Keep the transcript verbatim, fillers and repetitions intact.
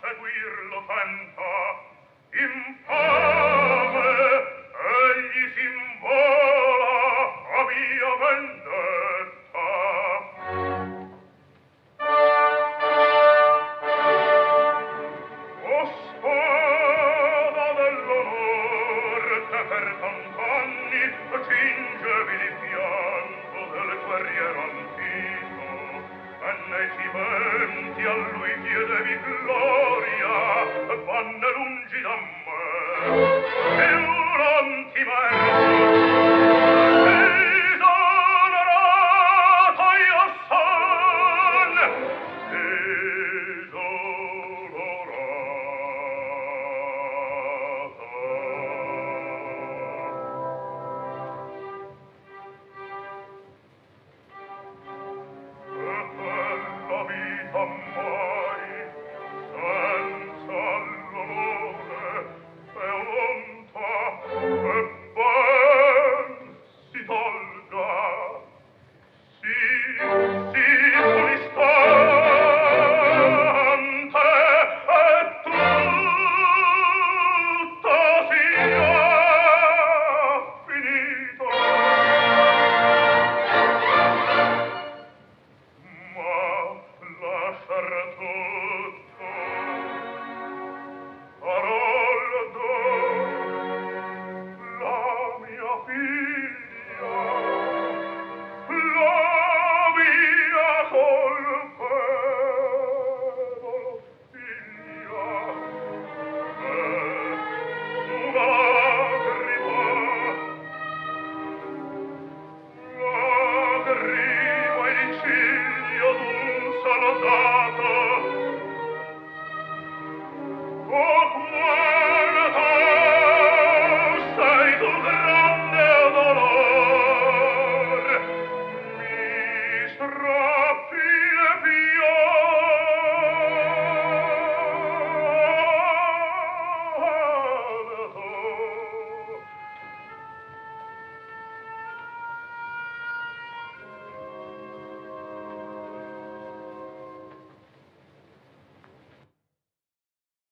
seguirlo tenta, infame, egli s'invola a mia vendetta. O spada dell'onor che per tant'anni cingevi il pianto del guerriero antico, e nei cimenti a lui chiedevi gloria, vanne lungi da me più non ti merito. Disonorato io son, la vita mai senza l'onore è un'onta e ben si tolga. Sì, sì, un istante e tutto sia finito. Ma lasciar tutto, Aroldo, la mia figlia, la mia colpevole figlia, e una lagrima, lagrima il ciglio d'un soldato, o qua